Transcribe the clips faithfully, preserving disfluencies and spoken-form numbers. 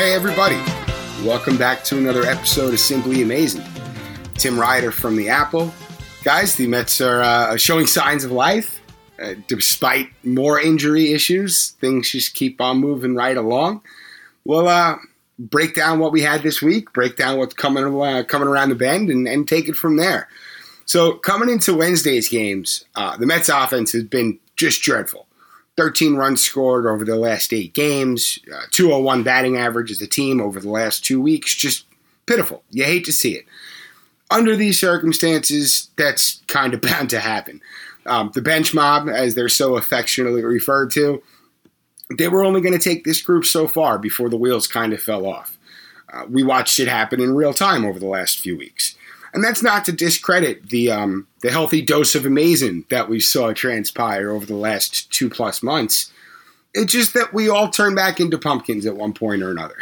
Hey everybody, welcome back to another episode of Simply Amazing. Tim Ryder from the Apple. Guys, the Mets are uh, showing signs of life. Uh, despite more injury issues, things just keep on moving right along. We'll uh, break down what we had this week, break down what's coming uh, coming around the bend, and, and take it from there. So coming into Wednesday's games, uh, the Mets offense has been just dreadful. thirteen runs scored over the last eight games, uh, two oh one batting average as a team over the last two weeks. Just pitiful. You hate to see it. Under these circumstances, that's kind of bound to happen. Um, the bench mob, as they're so affectionately referred to, they were only going to take this group so far before the wheels kind of fell off. Uh, we watched it happen in real time over the last few weeks. And that's not to discredit the um, the healthy dose of amazing that we saw transpire over the last two plus months. It's just that we all turned back into pumpkins at one point or another.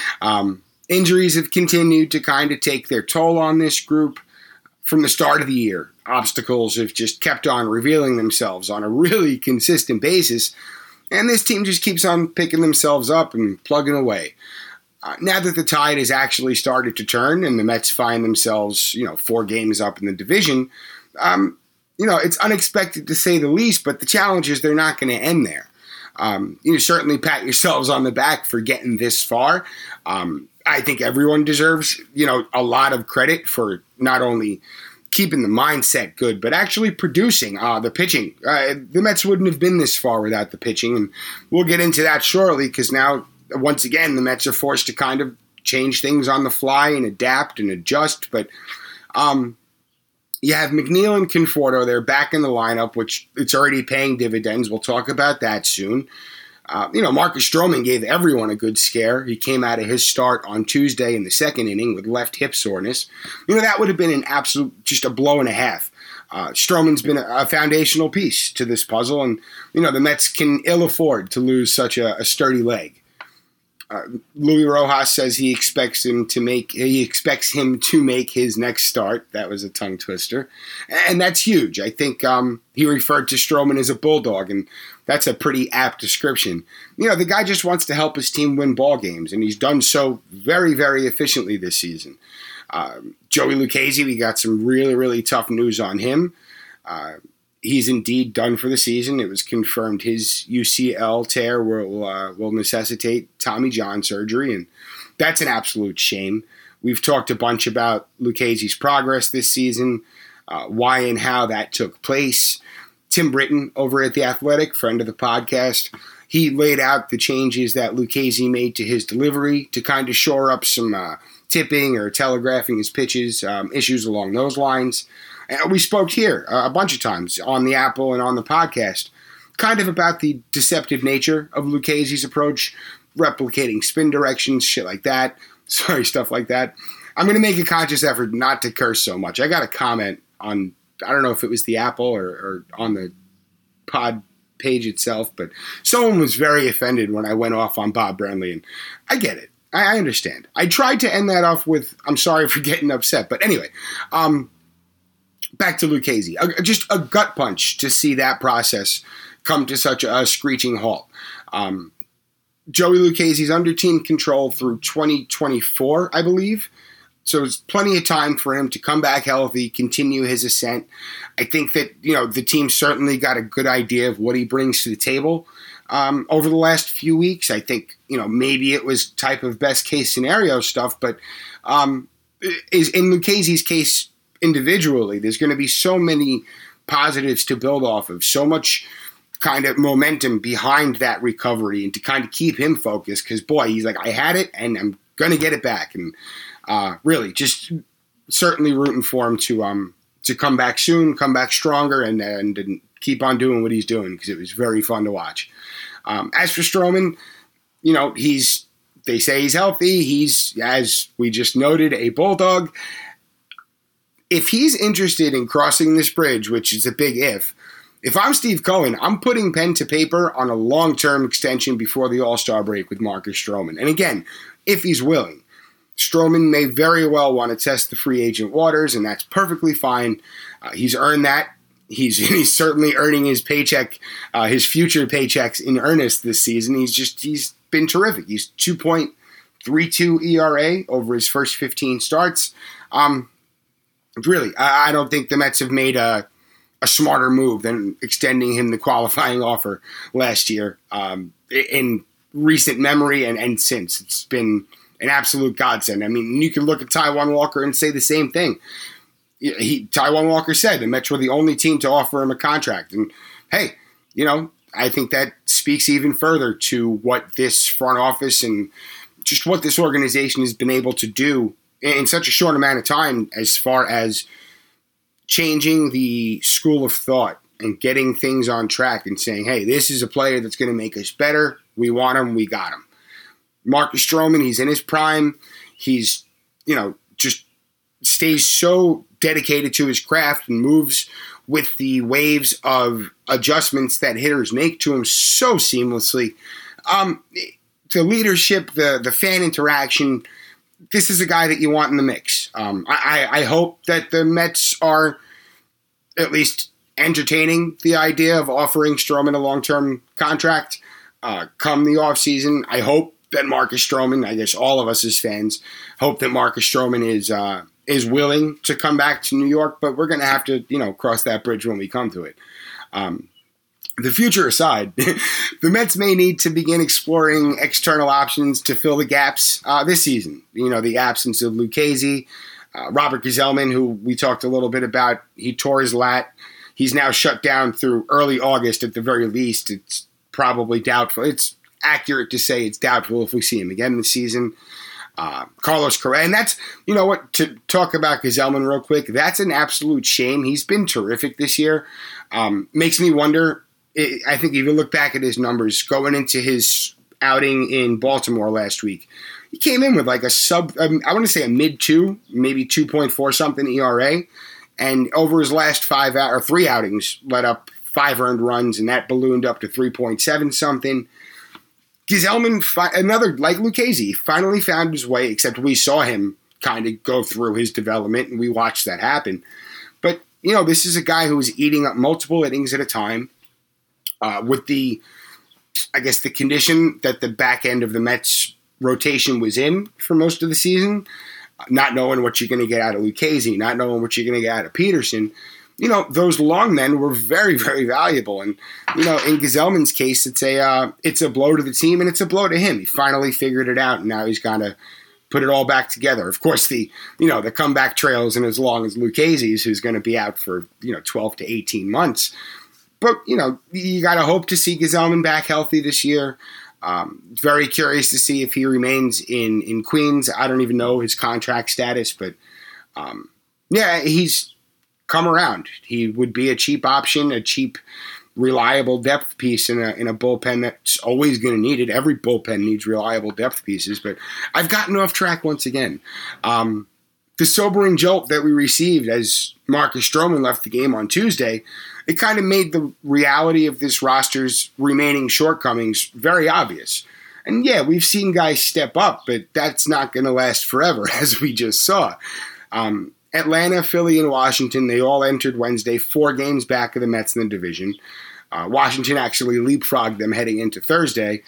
um, injuries have continued to kind of take their toll on this group from the start of the year. Obstacles have just kept on revealing themselves on a really consistent basis. And this team just keeps on picking themselves up and plugging away. Uh, now that the tide has actually started to turn and the Mets find themselves, you know, four games up in the division, um, you know, it's unexpected to say the least, but the challenge is they're not going to end there. Um, you certainly pat yourselves on the back for getting this far. Um, I think everyone deserves, you know, a lot of credit for not only keeping the mindset good, but actually producing uh, the pitching. Uh, the Mets wouldn't have been this far without the pitching, and we'll get into that shortly because now, once again, the Mets are forced to kind of change things on the fly and adapt and adjust. But um, you have McNeil and Conforto. They're back in the lineup, which it's already paying dividends. We'll talk about that soon. Uh, you know, Marcus Stroman gave everyone a good scare. He came out of his start on Tuesday in the second inning with left hip soreness. You know, that would have been an absolute, just a blow and a half. Uh, Stroman's been a, a foundational piece to this puzzle. And, you know, the Mets can ill afford to lose such a, a sturdy leg. Uh, Luis Rojas says he expects him to make he expects him to make his next start. That was a tongue twister, and that's huge. I think um, he referred to Stroman as a bulldog, and that's a pretty apt description. You know, the guy just wants to help his team win ball games, and he's done so very, very efficiently this season. Um, Joey Lucchesi, we got some really, really tough news on him. Uh, He's indeed done for the season. It was confirmed his U C L tear will uh, will necessitate Tommy John surgery, and that's an absolute shame. We've talked a bunch about Lucchesi's progress this season, uh, why and how that took place. Tim Britton over at The Athletic, friend of the podcast, he laid out the changes that Lucchesi made to his delivery to kind of shore up some uh, tipping or telegraphing his pitches, um, issues along those lines. And we spoke here uh, a bunch of times on the Apple and on the podcast, kind of about the deceptive nature of Lucchesi's approach, replicating spin directions, shit like that. Sorry, stuff like that. I'm going to make a conscious effort not to curse so much. I got a comment on, I don't know if it was the Apple or, or on the pod page itself, but someone was very offended when I went off on Bob Brenly, and I get it. I, I understand. I tried to end that off with, I'm sorry for getting upset. But anyway, um, back to Lucchesi. A, just a gut punch to see that process come to such a, a screeching halt. Um, Joey Lucchesi's under team control through twenty twenty-four, I believe. So it's plenty of time for him to come back healthy, continue his ascent. I think that, you know, the team certainly got a good idea of what he brings to the table um, over the last few weeks. I think, you know, maybe it was type of best case scenario stuff, but um, is in Lucchesi's case, individually, there's going to be so many positives to build off of, so much kind of momentum behind that recovery and to kind of keep him focused because, boy, he's like, I had it and I'm going to get it back. And uh, really just certainly rooting for him to um to come back soon, come back stronger, and, and, and keep on doing what he's doing because it was very fun to watch. Um, as for Stroman, you know, he's they say he's healthy. He's, as we just noted, a bulldog. If he's interested in crossing this bridge, which is a big if, if I'm Steve Cohen, I'm putting pen to paper on a long-term extension before the All-Star break with Marcus Stroman. And again, if he's willing, Stroman may very well want to test the free agent waters, and that's perfectly fine. Uh, he's earned that. He's, he's certainly earning his paycheck, uh, his future paychecks in earnest this season. He's just he's been terrific. He's two point three two E R A over his first fifteen starts. Um, really, I, I don't think the Mets have made a, a smarter move than extending him the qualifying offer last year. Um, in recent memory and, and since, it's been an absolute godsend. I mean, you can look at Taijuan Walker and say the same thing. He, Taijuan Walker said the Mets were the only team to offer him a contract. And, hey, you know, I think that speaks even further to what this front office and just what this organization has been able to do in such a short amount of time as far as changing the school of thought and getting things on track and saying, hey, this is a player that's going to make us better. We want him. We got him. Marcus Stroman, he's in his prime. He's, you know, just stays so dedicated to his craft and moves with the waves of adjustments that hitters make to him so seamlessly. Um, the leadership, the the fan interaction, this is a guy that you want in the mix. Um, I, I hope that the Mets are at least entertaining the idea of offering Stroman a long-term contract uh, come the offseason. I hope that Marcus Stroman, I guess all of us as fans, hope that Marcus Stroman is uh, is willing to come back to New York, but we're going to have to, you know, cross that bridge when we come to it. Um, the future aside, the Mets may need to begin exploring external options to fill the gaps uh, this season. You know, the absence of Lucchesi, uh, Robert Gsellman, who we talked a little bit about, he tore his lat. He's now shut down through early August at the very least. It's probably doubtful. It's accurate to say it's doubtful if we see him again this season. Uh, Carlos Correa, and that's, you know what, to talk about Gsellman real quick, that's an absolute shame. He's been terrific this year. Um, makes me wonder, I think if you look back at his numbers going into his outing in Baltimore last week, he came in with like a sub, um, I want to say a mid two, maybe two point four something E R A. And over his last five out, or three outings, let up five earned runs, and that ballooned up to three point seven something. Gsellman, another like Lucchesi, finally found his way, except we saw him kind of go through his development, and we watched that happen. But, you know, this is a guy who is eating up multiple innings at a time uh, with the, I guess, the condition that the back end of the Mets rotation was in for most of the season, not knowing what you're going to get out of Lucchesi, not knowing what you're going to get out of Peterson. You know, those long men were very, very valuable. And, you know, in Gsellman's case, it's a uh, it's a blow to the team and it's a blow to him. He finally figured it out, and now he's got to put it all back together. Of course, the, you know, the comeback trail isn't as long as Lucchesi's, who's going to be out for, you know, twelve to eighteen months. But, you know, you got to hope to see Gsellman back healthy this year. Um, very curious to see if he remains in, in Queens. I don't even know his contract status, but, um, yeah, he's come around. He would be a cheap option, a cheap, reliable depth piece in a in a bullpen that's always going to need it. Every bullpen needs reliable depth pieces, but I've gotten off track once again. Um, the sobering jolt that we received as Marcus Stroman left the game on Tuesday, it kind of made the reality of this roster's remaining shortcomings very obvious. And yeah, we've seen guys step up, but that's not going to last forever, as we just saw. Um, Atlanta, Philly, and Washington, they all entered Wednesday four games back of the Mets in the division. Uh, Washington actually leapfrogged them heading into Thursday.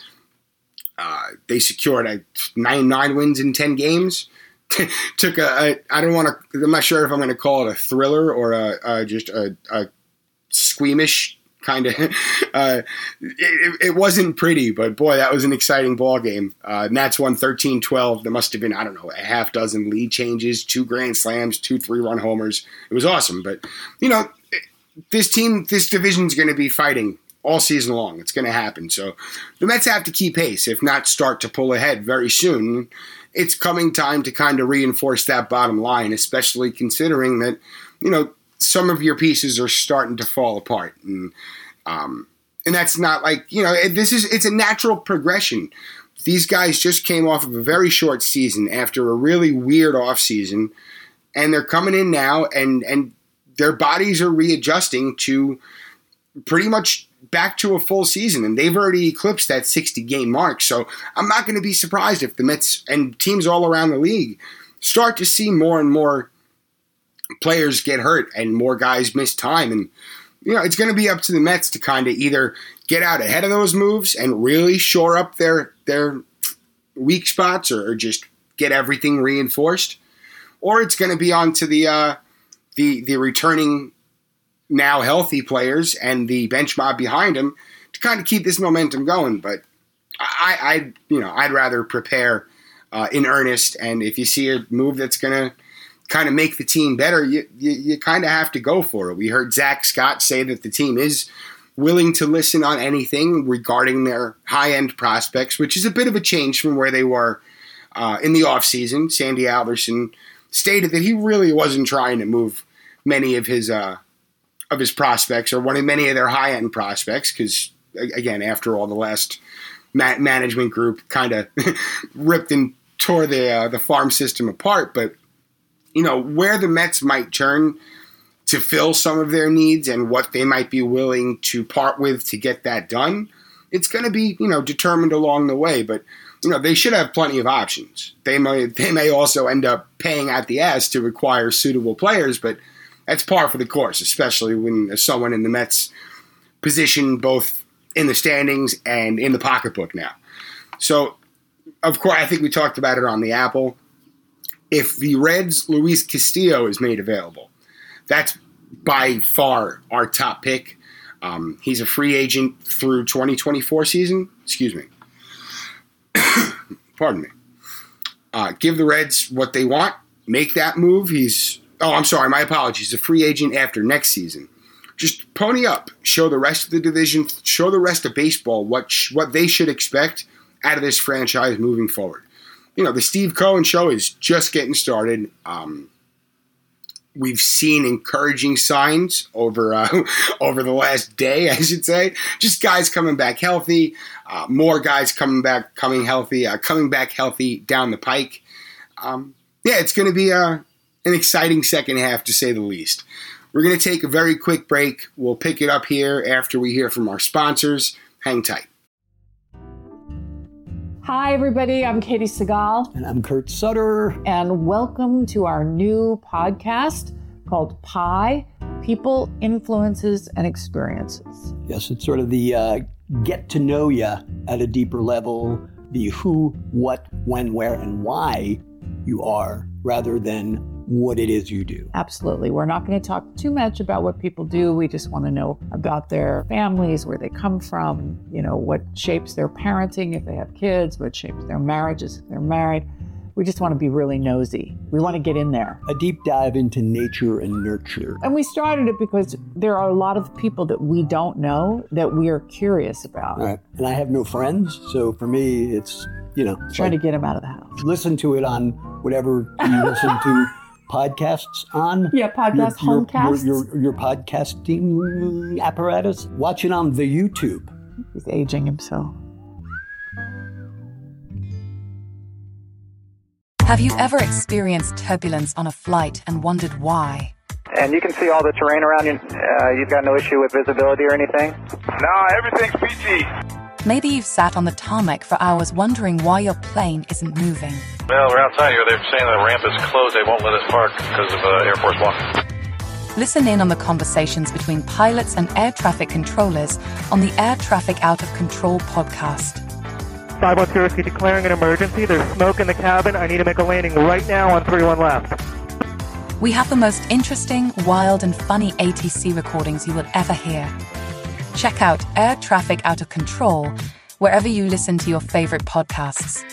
Uh, they secured a nine, nine wins in ten games. Took a, a, I don't want to, I'm not sure if I'm going to call it a thriller or a, a just a, a squeamish kind of, uh, it, it wasn't pretty, but boy, that was an exciting ball game. Uh, Nats won thirteen twelve. There must have been, I don't know, a half dozen lead changes, two grand slams, two three-run homers. It was awesome. But, you know, this team, this division's going to be fighting all season long. It's going to happen. So the Mets have to keep pace, if not start to pull ahead very soon. It's coming time to kind of reinforce that bottom line, especially considering that, you know, some of your pieces are starting to fall apart. And um, and that's not like, you know, this is, it's a natural progression. These guys just came off of a very short season after a really weird offseason, and they're coming in now, and, and their bodies are readjusting to pretty much back to a full season, and they've already eclipsed that sixty-game mark. So I'm not going to be surprised if the Mets and teams all around the league start to see more and more players get hurt and more guys miss time. And, you know, it's going to be up to the Mets to kind of either get out ahead of those moves and really shore up their their weak spots or, or just get everything reinforced, or it's going to be on to the uh, the the returning now healthy players and the bench mob behind him to kind of keep this momentum going. But I, I you know, I'd rather prepare uh, in earnest, and if you see a move that's going to kind of make the team better, you you, you kind of have to go for it. We heard Zach Scott say that the team is willing to listen on anything regarding their high-end prospects, which is a bit of a change from where they were uh, in the offseason. Sandy Alderson stated that he really wasn't trying to move many of his uh, of his prospects or one of many of their high-end prospects because, again, after all, the last ma- management group kind of ripped and tore the uh, the farm system apart. But, you know, where the Mets might turn to fill some of their needs and what they might be willing to part with to get that done, it's going to be, you know, determined along the way. But, you know, they should have plenty of options. They may, they may also end up paying out the ass to acquire suitable players, but that's par for the course, especially when there's someone in the Mets position both in the standings and in the pocketbook now. So, of course, I think we talked about it on the Apple. If the Reds' Luis Castillo is made available, that's by far our top pick. Um, he's a free agent through twenty twenty-four season. Excuse me. Pardon me. Uh, give the Reds what they want. Make that move. He's oh, I'm sorry. My apologies. A free agent after next season. Just pony up. Show the rest of the division. Show the rest of baseball what sh- what they should expect out of this franchise moving forward. You know, the Steve Cohen show is just getting started. Um, We've seen encouraging signs over uh, over the last day, I should say. Just guys coming back healthy, uh, more guys coming back, coming healthy, uh, coming back healthy down the pike. Um, yeah, it's going to be uh, an exciting second half, to say the least. We're going to take a very quick break. We'll pick it up here after we hear from our sponsors. Hang tight. Hi, everybody. I'm Katie Segal. And I'm Kurt Sutter. And welcome to our new podcast called Pi, People, Influences, and Experiences. Yes, it's sort of the uh, get to know you at a deeper level, the who, what, when, where, and why you are, rather than what it is you do. Absolutely. We're not going to talk too much about what people do. We just want to know about their families, where they come from, you know, what shapes their parenting if they have kids, what shapes their marriages if they're married. We just want to be really nosy. We want to get in there. A deep dive into nature and nurture. And we started it because there are a lot of people that we don't know that we are curious about. All right. And I have no friends, so for me, it's, you know. Trying like, to get them out of the house. Listen to it on whatever you listen to. Podcasts on? Yeah, podcast, your, homecasts. Your, your, your podcasting apparatus. Watch it on the YouTube. He's aging himself. Have you ever experienced turbulence on a flight and wondered why? And you can see all the terrain around you. Uh, you've got no issue with visibility or anything? No, everything's peachy. Maybe you've sat on the tarmac for hours wondering why your plane isn't moving. Well, we're outside here. They're saying the ramp is closed. They won't let us park because of uh, Air Force One. Listen in on the conversations between pilots and air traffic controllers on the Air Traffic Out of Control podcast. five one zero, declaring an emergency. There's smoke in the cabin. I need to make a landing right now on three one left. We have the most interesting, wild, and funny A T C recordings you will ever hear. Check out Air Traffic Out of Control wherever you listen to your favorite podcasts.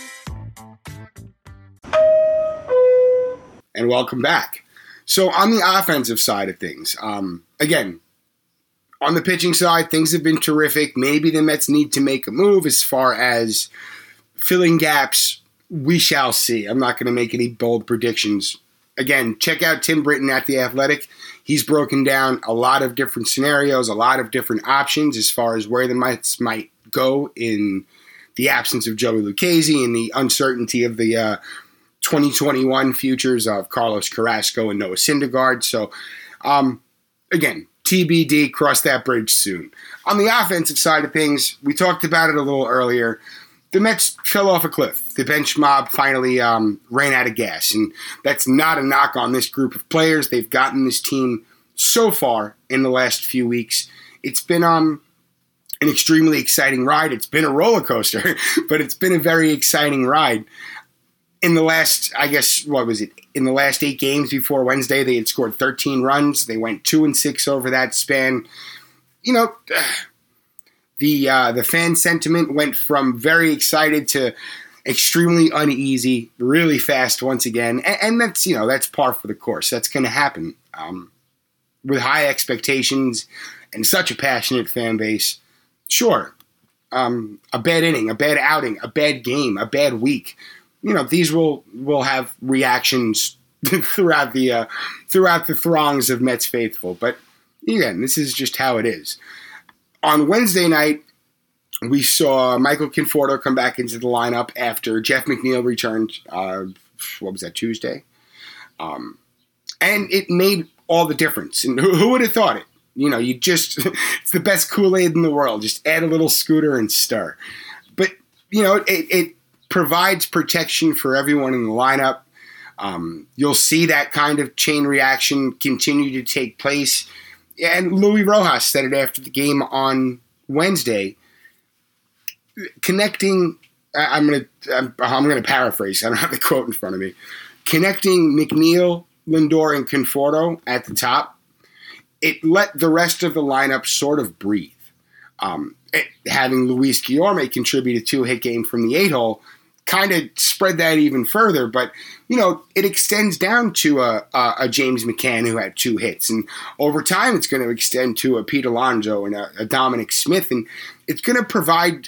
And welcome back. So on the offensive side of things, um, again, on the pitching side, things have been terrific. Maybe the Mets need to make a move as far as filling gaps. We shall see. I'm not going to make any bold predictions. Again, check out Tim Britton at The Athletic. He's broken down a lot of different scenarios, a lot of different options as far as where the Mets might go in the absence of Joey Lucchesi and the uncertainty of the uh, twenty twenty-one futures of Carlos Carrasco and Noah Syndergaard. So, um, again, T B D, cross that bridge soon. On the offensive side of things, we talked about it a little earlier. The Mets fell off a cliff. The bench mob finally um, ran out of gas. And that's not a knock on this group of players. They've gotten this team so far in the last few weeks. It's been um, an extremely exciting ride. It's been a roller coaster, but it's been a very exciting ride. In the last, I guess, what was it? In the last eight games before Wednesday, they had scored thirteen runs. They went two and six over that span. You know, the uh, the fan sentiment went from very excited to extremely uneasy, really fast once again, and, and that's you know that's par for the course. That's going to happen um, with high expectations and such a passionate fan base. Sure, um, a bad inning, a bad outing, a bad game, a bad week. You know, these will will have reactions throughout the uh, throughout the throngs of Mets faithful. But again, this is just how it is. On Wednesday night, we saw Michael Conforto come back into the lineup after Jeff McNeil returned. Uh, what was that, Tuesday? Um, and it made all the difference. And who, who would have thought it? You know, you just it's the best Kool-Aid in the world. Just add a little Scooter and stir. But you know, it. it provides protection for everyone in the lineup. Um, you'll see that kind of chain reaction continue to take place. And Luis Rojas said it after the game on Wednesday. Connecting, I'm going to I'm, I'm going to paraphrase. I don't have the quote in front of me. Connecting McNeil, Lindor, and Conforto at the top, it let the rest of the lineup sort of breathe. Um, it, having Luis Guillorme contribute a two-hit game from the eight-hole kind of spread that even further, but you know it extends down to a, a, a James McCann who had two hits, and over time it's going to extend to a Pete Alonso and a, a Dominic Smith, and it's going to provide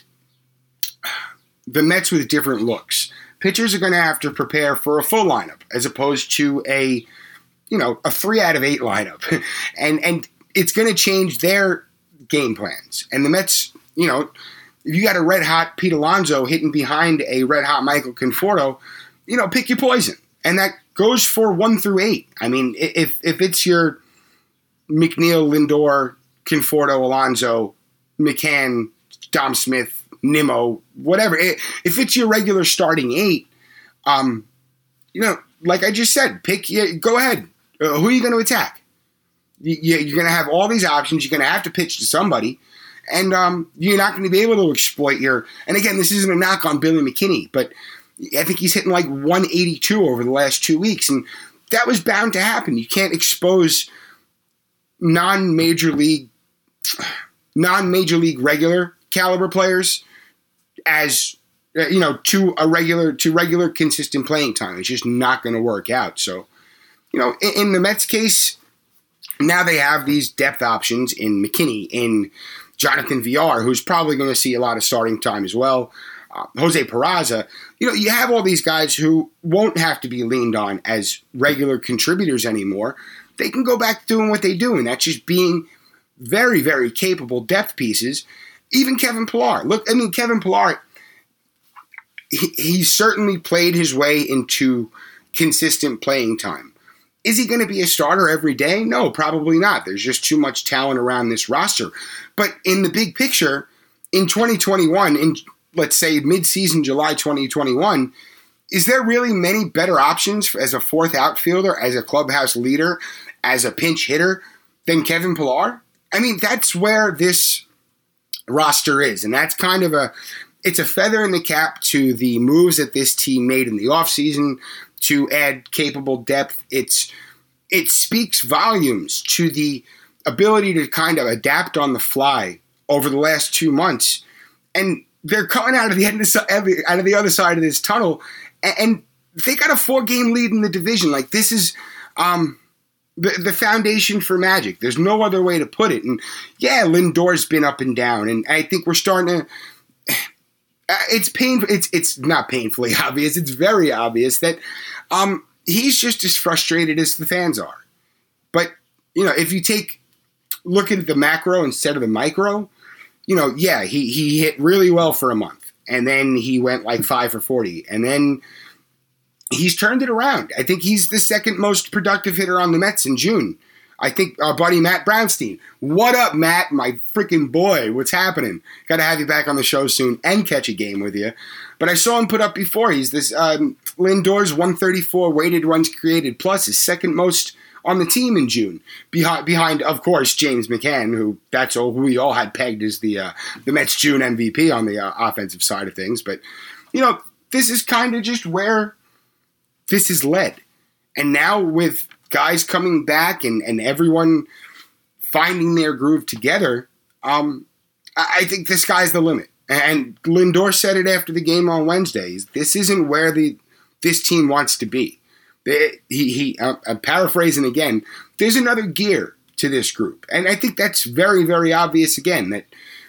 the Mets with different looks. Pitchers are going to have to prepare for a full lineup as opposed to a you know a three out of eight lineup, and and it's going to change their game plans. And the Mets, you know. If you got a red-hot Pete Alonso hitting behind a red-hot Michael Conforto, you know, pick your poison. And that goes for one through eight. I mean, if if it's your McNeil, Lindor, Conforto, Alonso, McCann, Dom Smith, Nimmo, whatever, if it's your regular starting eight, um, you know, like I just said, pick, go ahead. Uh, who are you going to attack? You, you're going to have all these options. You're going to have to pitch to somebody. And um, you're not going to be able to exploit your – and again, this isn't a knock on Billy McKinney, but I think he's hitting like one eighty-two over the last two weeks, and that was bound to happen. You can't expose non-major league non-major league regular caliber players as uh, you know to a regular to regular consistent playing time. It's just not going to work out. So, you know, in, in the Mets case, now they have these depth options in McKinney, in Jonathan Villar, who's probably going to see a lot of starting time as well. Uh, Jose Peraza. You know, you have all these guys who won't have to be leaned on as regular contributors anymore. They can go back to doing what they do, and that's just being very, very capable depth pieces. Even Kevin Pillar. Look, I mean, Kevin Pillar, he, he certainly played his way into consistent playing time. Is he going to be a starter every day? No, probably not. There's just too much talent around this roster. But in the big picture, in twenty twenty-one, in let's say mid-season July twenty twenty-one, is there really many better options as a fourth outfielder, as a clubhouse leader, as a pinch hitter than Kevin Pillar? I mean, that's where this roster is. And that's kind of a, it's a feather in the cap to the moves that this team made in the offseason to add capable depth. It's it speaks volumes to the ability to kind of adapt on the fly over the last two months, and they're coming out of the end of the, out of the other side of this tunnel, and they got a four-game lead in the division. Like, this is um, the the foundation for magic. There's no other way to put it. And yeah, Lindor's been up and down, and I think we're starting to. It's painful. It's it's not painfully obvious. It's very obvious that um, he's just as frustrated as the fans are. But you know, if you take look at the macro instead of the micro, you know, yeah, he he hit really well for a month, and then he went like five for forty, and then he's turned it around. I think he's the second most productive hitter on the Mets in June. I think our buddy Matt Brownstein. What up, Matt? My freaking boy. What's happening? Got to have you back on the show soon and catch a game with you. But I saw him put up before. He's this um, Lindor's one thirty-four weighted runs created plus, his second most on the team in June. Behind, behind of course, James McCann, who that's all, who we all had pegged as the uh, the Mets June M V P on the uh, offensive side of things. But, you know, this is kind of just where this is led. And now with guys coming back and, and everyone finding their groove together, um, I, I think the sky's the limit. And Lindor said it after the game on Wednesday. This isn't where the this team wants to be. They, he, he, uh, I'm paraphrasing again. There's another gear to this group, and I think that's very, very obvious. Again, that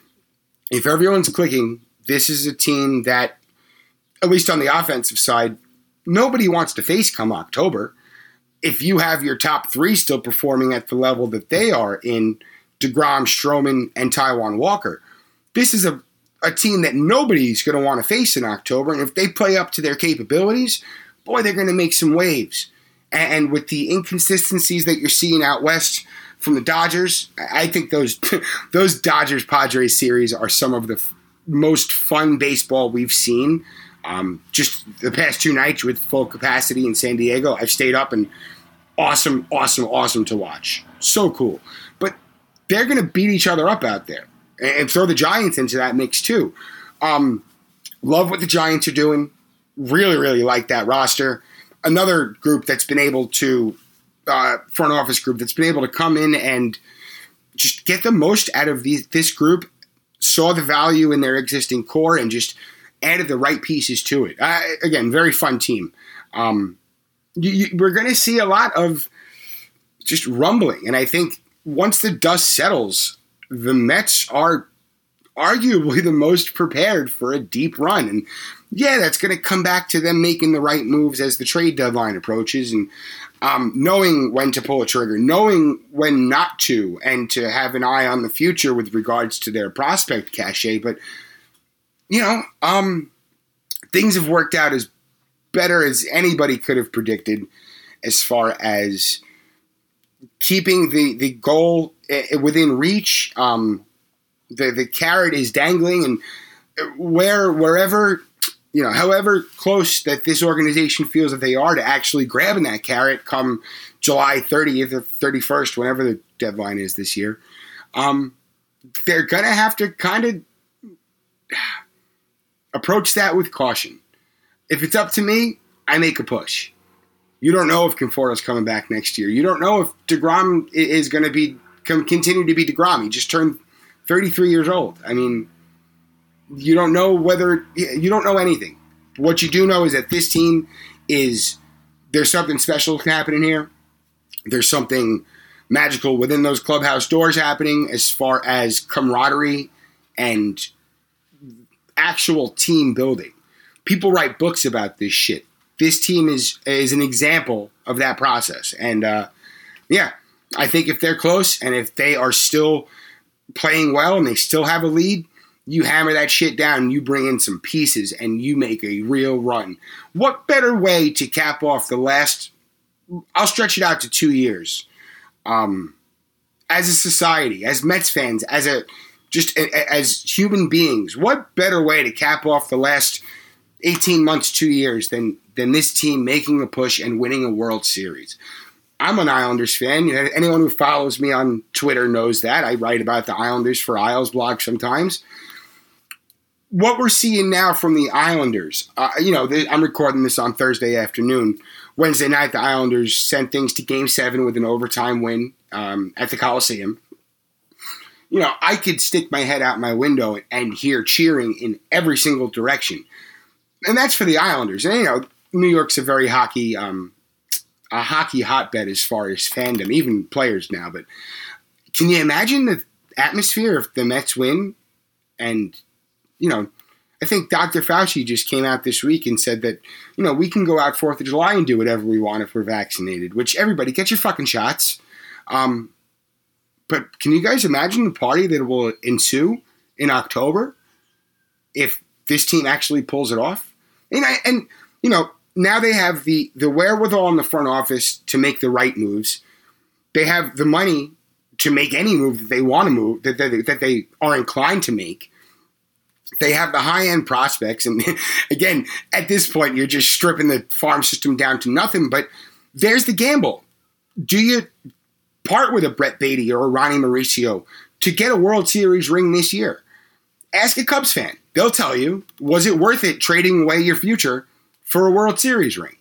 if everyone's clicking, this is a team that, at least on the offensive side, nobody wants to face come October. If you have your top three still performing at the level that they are in DeGrom, Stroman, and Taijuan Walker, this is a a team that nobody's going to want to face in October. And if they play up to their capabilities, boy, they're going to make some waves. And with the inconsistencies that you're seeing out west from the Dodgers, I think those those Dodgers-Padres series are some of the f- most fun baseball we've seen. Um, just the past two nights with full capacity in San Diego, I've stayed up and awesome, awesome, awesome to watch. So cool. But they're going to beat each other up out there. And throw the Giants into that mix too. Um, love what the Giants are doing. Really, really like that roster. Another group that's been able to, uh, front office group that's been able to come in and just get the most out of these, this group, saw the value in their existing core and just added the right pieces to it. Uh, again, very fun team. Um, you, you, we're going to see a lot of just rumbling. And I think once the dust settles, the Mets are arguably the most prepared for a deep run. And yeah, that's going to come back to them making the right moves as the trade deadline approaches and um, knowing when to pull a trigger, knowing when not to, and to have an eye on the future with regards to their prospect cachet. But, you know, um, things have worked out as better as anybody could have predicted as far as keeping the, the goal within reach. Um, the the carrot is dangling, and where wherever, you know, however close that this organization feels that they are to actually grabbing that carrot come July thirtieth or thirty-first, whenever the deadline is this year, um, they're going to have to kind of approach that with caution. If it's up to me, I make a push. You don't know if Conforto's coming back next year. You don't know if DeGrom is going to be continue to be DeGrom. He just turned thirty-three years old. I mean, you don't know whether you don't know anything. What you do know is that this team is there's something special happening here. There's something magical within those clubhouse doors happening as far as camaraderie and actual team building. People write books about this shit. This team is is an example of that process. And, uh, yeah, I think if they're close and if they are still playing well and they still have a lead, you hammer that shit down and you bring in some pieces and you make a real run. What better way to cap off the last, I'll stretch it out to two years, um, as a society, as Mets fans, as a just a, as human beings, what better way to cap off the last eighteen months, two years than than this team making a push and winning a World Series? I'm an Islanders fan. Anyone who follows me on Twitter knows that. I write about the Islanders for Isles blog sometimes. What we're seeing now from the Islanders, uh, you know, they, I'm recording this on Thursday afternoon. Wednesday night, the Islanders sent things to Game seven with an overtime win um, at the Coliseum. You know, I could stick my head out my window and hear cheering in every single direction. And that's for the Islanders. And, you know, New York's a very hockey, um, a hockey hotbed as far as fandom, even players now. But can you imagine the atmosphere if the Mets win? And, you know, I think Doctor Fauci just came out this week and said that, you know, we can go out fourth of July and do whatever we want if we're vaccinated, which everybody, get your fucking shots. Um, but can you guys imagine the party that will ensue in October if this team actually pulls it off? And, I, and you know, now they have the, the wherewithal in the front office to make the right moves. They have the money to make any move that they want to move, that they, that they are inclined to make. They have the high-end prospects. And again, at this point, you're just stripping the farm system down to nothing. But there's the gamble. do you part with a Brett Beatty or a Ronnie Mauricio to get a World Series ring this year? Ask a Cubs fan. They'll tell you, was it worth it trading away your future for a World Series ring?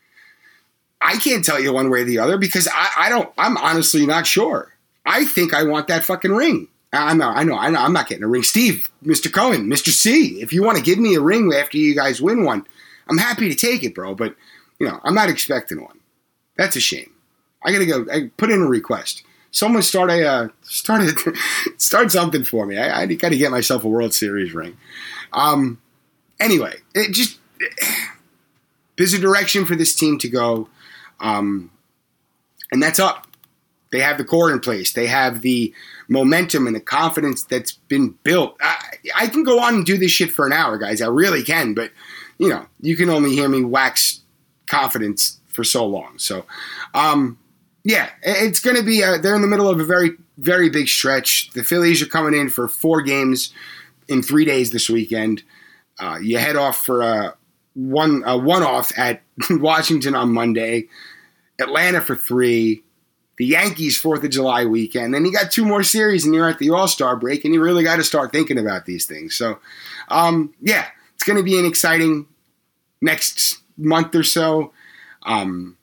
I can't tell you one way or the other because I, I don't, I'm honestly not sure. I think I want that fucking ring. I know, I know, I know, I'm not getting a ring. Steve, Mister Cohen, Mister C, if you want to give me a ring after you guys win one, I'm happy to take it, bro. But, you know, I'm not expecting one. That's a shame. I got to go, I put in a request. Someone start a, uh, start, a, start something for me. I, I got to get myself a World Series ring. Um, anyway, it just, it, there's a direction for this team to go. Um, and that's up. They have the core in place. They have the momentum and the confidence that's been built. I, I can go on and do this shit for an hour, guys. I really can. But, you know, you can only hear me wax confidence for so long. So, um, yeah, it's going to be, a, they're in the middle of a very, very big stretch. The Phillies are coming in for four games in three days this weekend. Uh, you head off for a one, a one-off at Washington on Monday, Atlanta for three, the Yankees fourth of July weekend. Then you got two more series and you're at the All-Star break and you really got to start thinking about these things. So, um, yeah, it's going to be an exciting next month or so. Um,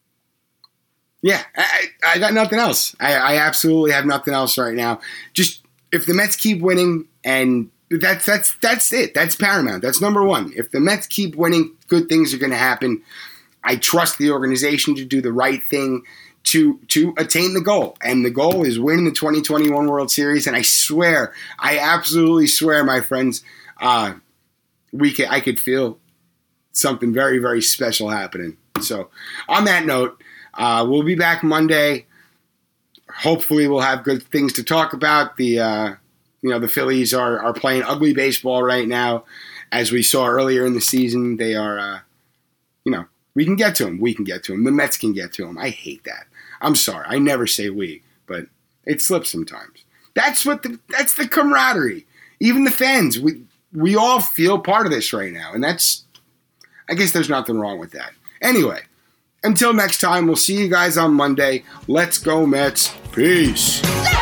yeah, I, I got nothing else. I, I absolutely have nothing else right now. Just if the Mets keep winning, and that's that's that's it. That's paramount. That's number one. If the Mets keep winning, good things are going to happen. I trust the organization to do the right thing to to attain the goal. And the goal is winning the twenty twenty-one World Series. And I swear, I absolutely swear, my friends, uh, we could, I could feel something very, very special happening. So on that note, uh, we'll be back Monday. Hopefully we'll have good things to talk about. The uh, you know the Phillies are, are playing ugly baseball right now. As we saw earlier in the season, they are, uh, you know, we can get to them. We can get to them. The Mets can get to them. I hate that. I'm sorry. I never say we, but it slips sometimes. That's what the that's the camaraderie. Even the fans, we we all feel part of this right now, and that's. I guess there's nothing wrong with that. Anyway, until next time, we'll see you guys on Monday. Let's go Mets. Peace.